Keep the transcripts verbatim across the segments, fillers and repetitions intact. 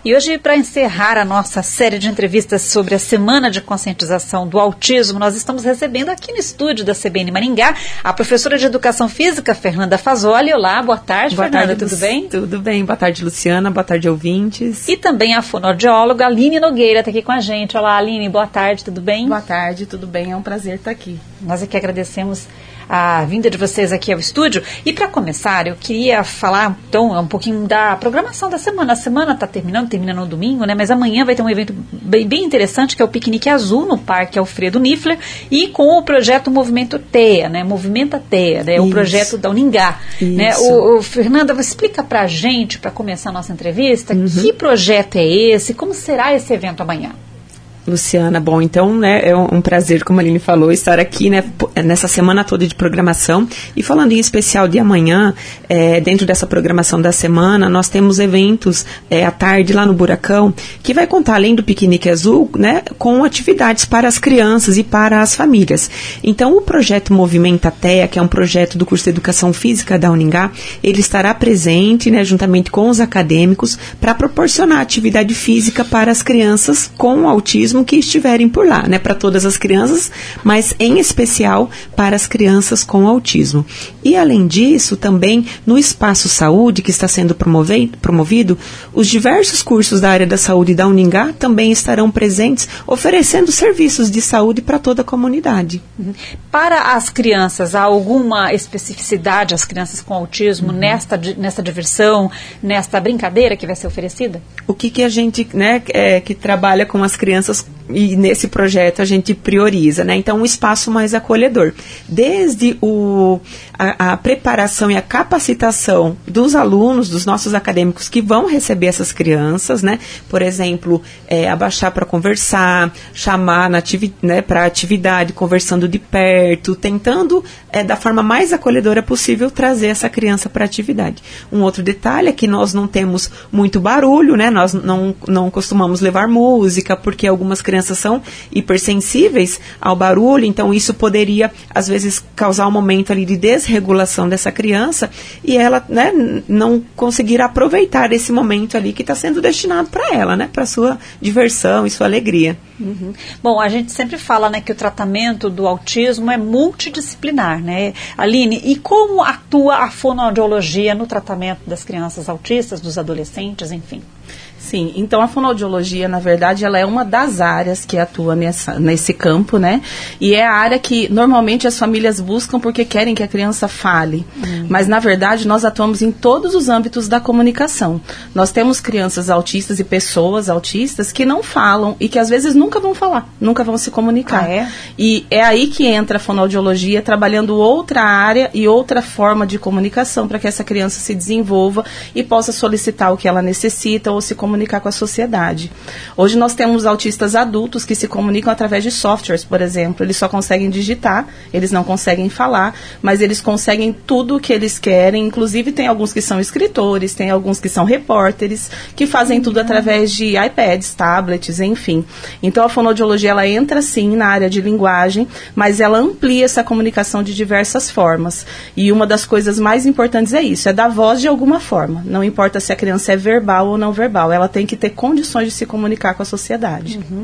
E hoje, para encerrar a nossa série de entrevistas sobre a Semana de Conscientização do Autismo, nós estamos recebendo aqui no estúdio da C B N Maringá a professora de Educação Física, Fernanda Fazoli. Olá, boa tarde, boa Fernanda, tarde, tudo bem? Tudo bem, boa tarde, Luciana, boa tarde, ouvintes. E também a fonoaudióloga Aline Nogueira está aqui com a gente. Olá, Aline, boa tarde, tudo bem? Boa tarde, tudo bem, é um prazer estar aqui. Nós aqui agradecemos a vinda de vocês aqui ao estúdio. E para começar, eu queria falar então um pouquinho da programação da semana. A semana está terminando, termina no domingo, né? Mas amanhã vai ter um evento bem, bem interessante, que é o Piquenique Azul no Parque Alfredo Niffler, e com o projeto Movimento TEA, né? Movimenta TEA, né? O projeto da Uningá. Né? O, o, Fernanda, explica para a gente, para começar a nossa entrevista, uhum. que projeto é esse, como será esse evento amanhã? Luciana, bom, então, né, é um prazer, como a Aline falou, estar aqui, né, nessa semana toda de programação. E falando em especial de amanhã, é, dentro dessa programação da semana, nós temos eventos é, à tarde lá no Buracão, que vai contar, além do Piquenique Azul, né, com atividades para as crianças e para as famílias. Então, o projeto Movimenta TEA, que é um projeto do curso de Educação Física da Uningá, ele estará presente, né, juntamente com os acadêmicos, para proporcionar atividade física para as crianças com autismo que estiverem por lá, né, para todas as crianças, mas em especial para as crianças com autismo. E além disso, também no Espaço Saúde, que está sendo promovido, promovido, os diversos cursos da área da saúde da Uningá também estarão presentes, oferecendo serviços de saúde para toda a comunidade. Uhum. Para as crianças, há alguma especificidade, as crianças com autismo, uhum. nesta, nesta diversão, nesta brincadeira que vai ser oferecida? O que, que a gente, né, é, que trabalha com as crianças e nesse projeto a gente prioriza, né? Então, um espaço mais acolhedor. Desde o, a, a preparação e a capacitação dos alunos, dos nossos acadêmicos que vão receber essas crianças, né? Por exemplo, é, abaixar para conversar, chamar ativi- né, para atividade, conversando de perto, tentando, é, da forma mais acolhedora possível, trazer essa criança para a atividade. Um outro detalhe é que nós não temos muito barulho, né? Nós não, não costumamos levar música, porque algumas crianças são hipersensíveis ao barulho, então isso poderia, às vezes, causar um momento ali de desregulação dessa criança e ela, né, não conseguir aproveitar esse momento ali que está sendo destinado para ela, né, para sua diversão e sua alegria. Uhum. Bom, a gente sempre fala, né, que o tratamento do autismo é multidisciplinar, né? Aline, e como atua a fonoaudiologia no tratamento das crianças autistas, dos adolescentes, enfim? Sim, então a fonoaudiologia, na verdade, ela é uma das áreas que atua nessa, nesse campo, né? E é a área que normalmente as famílias buscam porque querem que a criança fale. Hum. Mas, na verdade, nós atuamos em todos os âmbitos da comunicação. Nós temos crianças autistas e pessoas autistas que não falam e que, às vezes, nunca vão falar, nunca vão se comunicar. Ah, é? E é aí que entra a fonoaudiologia, trabalhando outra área e outra forma de comunicação para que essa criança se desenvolva e possa solicitar o que ela necessita ou se comunicar com a sociedade. Hoje nós temos autistas adultos que se comunicam através de softwares, por exemplo. Eles só conseguem digitar, eles não conseguem falar, mas eles conseguem tudo o que eles querem. Inclusive tem alguns que são escritores, tem alguns que são repórteres, que fazem tudo através de iPads, tablets, enfim. Então a fonoaudiologia, ela entra sim na área de linguagem, mas ela amplia essa comunicação de diversas formas. E uma das coisas mais importantes é isso, é dar voz de alguma forma. Não importa se a criança é verbal ou não verbal, ela tem que ter condições de se comunicar com a sociedade. Uhum.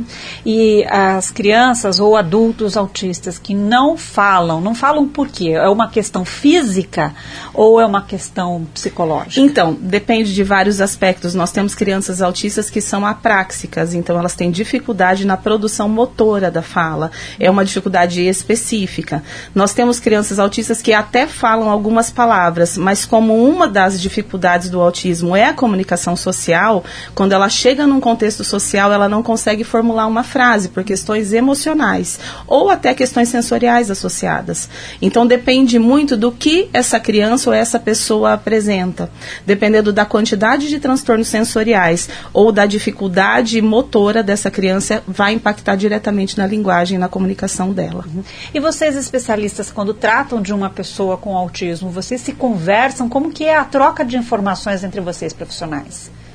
E as crianças ou adultos autistas que não falam, não falam por quê? É uma questão física ou é uma questão psicológica? Então, depende de vários aspectos. Nós temos crianças autistas que são apráxicas, então elas têm dificuldade na produção motora da fala. É uma dificuldade específica. Nós temos crianças autistas que até falam algumas palavras, mas como uma das dificuldades do autismo é a comunicação social, quando ela chega num contexto social, ela não consegue formular uma frase por questões emocionais ou até questões sensoriais associadas. Então, depende muito do que essa criança ou essa pessoa apresenta. Dependendo da quantidade de transtornos sensoriais ou da dificuldade motora dessa criança, vai impactar diretamente na linguagem e na comunicação dela. Uhum. E vocês, especialistas, quando tratam de uma pessoa com autismo, vocês se conversam? Como que é a troca de informações entre vocês, profissionais?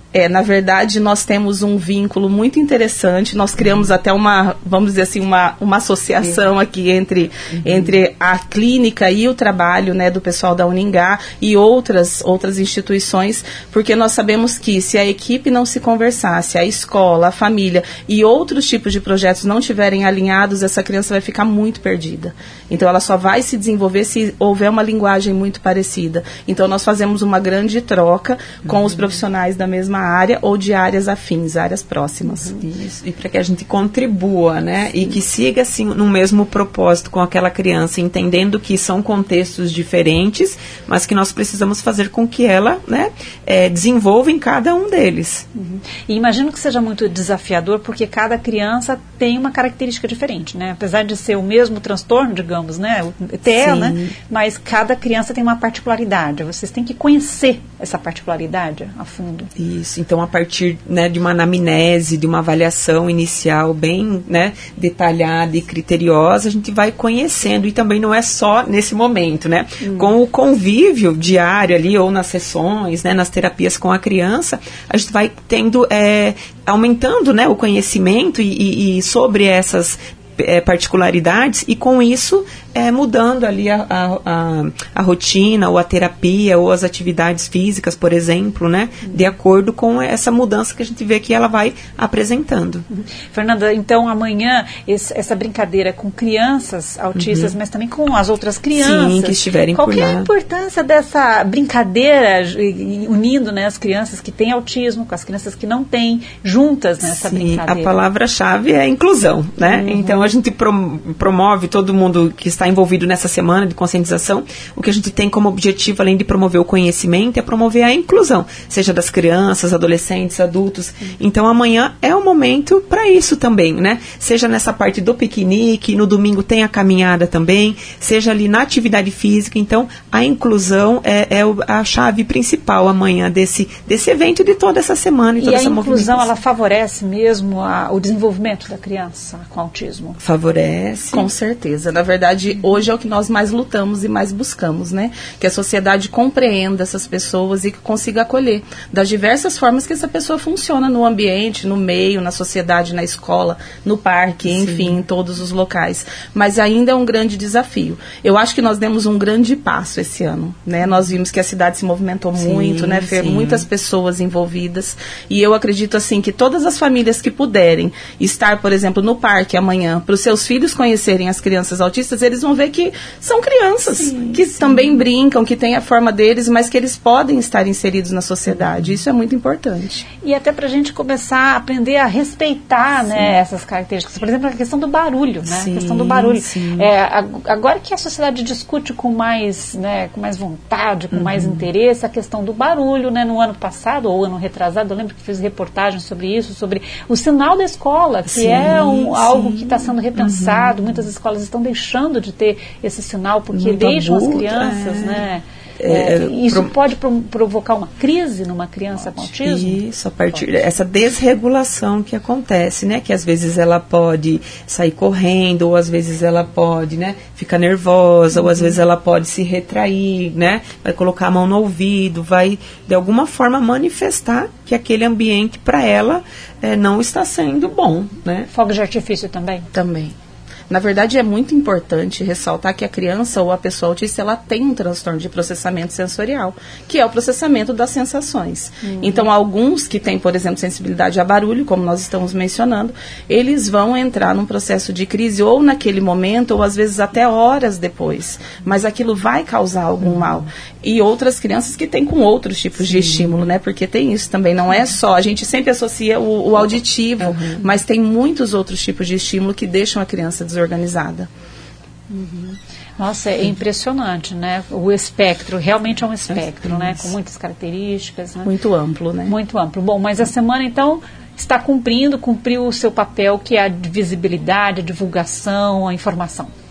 É, na verdade, nós temos um vínculo muito interessante. Nós criamos até uma, vamos dizer assim, uma, uma associação aqui entre, uhum. entre a clínica e o trabalho, né, do pessoal da Uningá e outras, outras instituições, porque nós sabemos que se a equipe não se conversar, se a escola, a família e outros tipos de projetos não estiverem alinhados, essa criança vai ficar muito perdida. Então, ela só vai se desenvolver se houver uma linguagem muito parecida. Então, nós fazemos uma grande troca com uhum. os profissionais da mesma área ou de áreas afins, áreas próximas. Isso, e para que a gente contribua, né? Sim. E que siga assim no mesmo propósito com aquela criança, entendendo que são contextos diferentes, mas que nós precisamos fazer com que ela, né, é, desenvolva em cada um deles. Uhum. E imagino que seja muito desafiador, porque cada criança tem uma característica diferente, né? Apesar de ser o mesmo transtorno, digamos, né? O T E A, né? Mas cada criança tem uma particularidade. Vocês têm que conhecer essa particularidade a fundo. Isso, então a partir, né, de uma anamnese, de uma avaliação inicial bem, né, detalhada e criteriosa, a gente vai conhecendo, e também não é só nesse momento, né, hum. com o convívio diário ali, ou nas sessões, né, nas terapias com a criança, a gente vai tendo, é, aumentando, né, o conhecimento e, e, e sobre essas é, particularidades, e com isso é, mudando ali a, a, a, a rotina, ou a terapia, ou as atividades físicas, por exemplo, né, uhum. de acordo com essa mudança que a gente vê que ela vai apresentando. Uhum. Fernanda, então amanhã esse, essa brincadeira com crianças autistas, uhum. mas também com as outras crianças. Sim, que estiverem Qual por que lá. é a importância dessa brincadeira, unindo, né, as crianças que têm autismo com as crianças que não têm, juntas nessa Sim, brincadeira? A palavra-chave é inclusão, né? Uhum. Então a gente prom- promove todo mundo que está envolvido nessa semana de conscientização. O que a gente tem como objetivo, além de promover o conhecimento, é promover a inclusão, seja das crianças, adolescentes, adultos. Uhum. Então amanhã é o momento para isso também, né? Seja nessa parte do piquenique, no domingo tem a caminhada também, seja ali na atividade física. Então a inclusão é, é a chave principal amanhã desse, desse evento e de toda essa semana. E, toda e essa a inclusão, ela favorece mesmo a, o desenvolvimento da criança com autismo? Favorece. Com certeza. Na verdade, hoje é o que nós mais lutamos e mais buscamos, né? Que a sociedade compreenda essas pessoas e que consiga acolher das diversas formas que essa pessoa funciona no ambiente, no meio, na sociedade, na escola, no parque, Sim. enfim, em todos os locais. Mas ainda é um grande desafio. Eu acho que nós demos um grande passo esse ano, né? Nós vimos que a cidade se movimentou sim, muito, né, Fer? Sim. Muitas pessoas envolvidas. E eu acredito, assim, que todas as famílias que puderem estar, por exemplo, no parque amanhã, para os seus filhos conhecerem as crianças autistas, eles vão ver que são crianças, sim, que sim. também brincam, que têm a forma deles, mas que eles podem estar inseridos na sociedade. Isso é muito importante. E até para a gente começar a aprender a respeitar, né, essas características. Por exemplo, a questão do barulho, né? Sim, a questão do barulho. Sim. É, agora que a sociedade discute com mais, né, com mais vontade, com uhum. mais interesse, a questão do barulho, né? No ano passado, ou ano retrasado, eu lembro que fiz reportagem sobre isso, sobre o sinal da escola, que sim, é um, algo que está sendo repensado. Uhum. Muitas escolas estão deixando de ter esse sinal, porque muito deixam adulto, as crianças, é. né? É, é, isso pro... pode pro, provocar uma crise numa criança com autismo? Isso, a partir dessa desregulação que acontece, né? Que às vezes ela pode sair correndo, ou às vezes ela pode, né, ficar nervosa, uhum. ou às vezes ela pode se retrair, né? Vai colocar a mão no ouvido, vai de alguma forma manifestar que aquele ambiente para ela é, não está sendo bom, né? Fogo de artifício também? Também. Na verdade, é muito importante ressaltar que a criança ou a pessoa autista, ela tem um transtorno de processamento sensorial, que é o processamento das sensações. Uhum. Então, alguns que têm, por exemplo, sensibilidade a barulho, como nós estamos mencionando, eles vão entrar num processo de crise ou naquele momento, ou às vezes até horas depois. Mas aquilo vai causar algum uhum. mal. E outras crianças que têm com outros tipos Sim. de estímulo, né? Porque tem isso também, não é só, a gente sempre associa o, o auditivo, uhum. mas tem muitos outros tipos de estímulo que deixam a criança desorganizada. Uhum. Nossa, é impressionante, né? O espectro, realmente é um espectro, é, né? Com muitas características. Né? Muito amplo, né? Muito amplo. Bom, mas a semana, então, está cumprindo, cumpriu o seu papel, que é a visibilidade, a divulgação, a informação.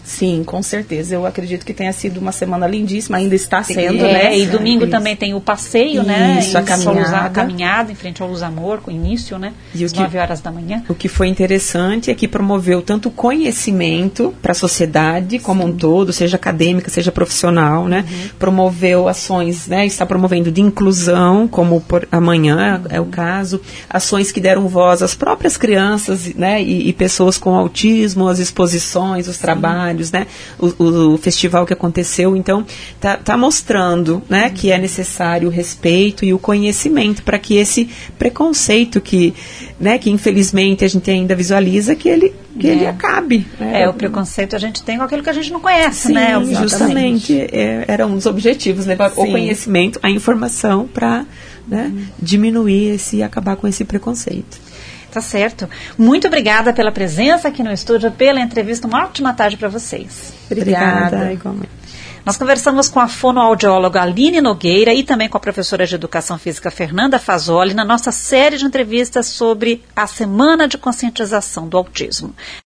Sim, com certeza. Eu acredito que tenha sido uma semana lindíssima, ainda está sendo, é, né? E domingo Isso. também tem o passeio, Isso, né? Isso, a caminhada. A caminhada em frente ao Luz Amor, com início, né? E às nove horas da manhã. O que foi interessante é que promoveu tanto conhecimento para a sociedade como Sim. um todo, seja acadêmica, seja profissional, né? Uhum. Promoveu ações, né? Está promovendo de inclusão, como por amanhã uhum. é o caso, ações que deram voz às próprias crianças, né? E, e pessoas com autismo, as exposições, os Sim. trabalhos, né? O, o, o festival que aconteceu, então tá, tá mostrando, né? Uhum. Que é necessário o respeito e o conhecimento para que esse preconceito que, né? Que infelizmente a gente ainda visualiza que ele que é. ele acabe. Né? É, o preconceito a gente tem com aquilo que a gente não conhece, Sim, né? Justamente, é, era um dos objetivos, levar Sim. o conhecimento, a informação para, né, hum. diminuir esse, acabar com esse preconceito. Tá certo. Muito obrigada pela presença aqui no estúdio, pela entrevista. Uma ótima tarde para vocês. Obrigada. Obrigada, igualmente. Nós conversamos com a fonoaudióloga Aline Nogueira e também com a professora de Educação Física Fernanda Fasoli na nossa série de entrevistas sobre a Semana de Conscientização do Autismo.